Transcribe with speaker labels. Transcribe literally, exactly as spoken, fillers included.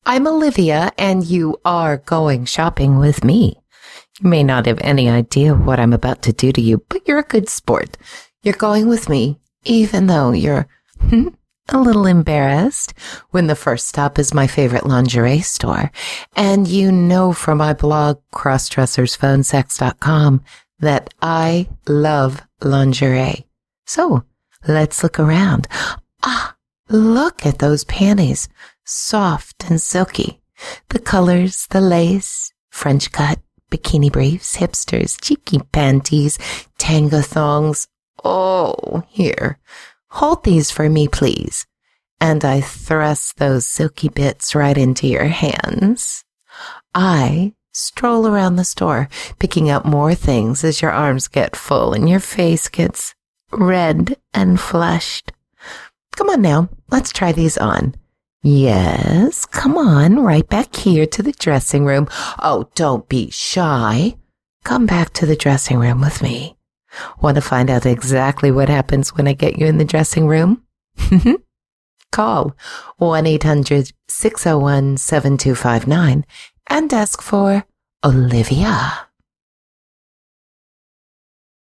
Speaker 1: I'm Olivia, and you are going shopping with me. You may not have any idea what I'm about to do to you, but you're a good sport. You're going with me, even though you're a little embarrassed when the first stop is my favorite lingerie store. And you know from my blog, cross dressers phone sex dot com, that I love lingerie. So let's look around. Ah, look at those panties. Soft and silky. The colors, the lace, French cut, bikini briefs, hipsters, cheeky panties, tango thongs. Oh, here. Hold these for me, please. And I thrust those silky bits right into your hands. I stroll around the store, picking up more things as your arms get full and your face gets red and flushed. Come on now, let's try these on. Yes, come on, right back here to the dressing room. Oh, don't be shy. Come back to the dressing room with me. Want to find out exactly what happens when I get you in the dressing room? Call one eight hundred, six oh one, seven two five nine and ask for Olivia.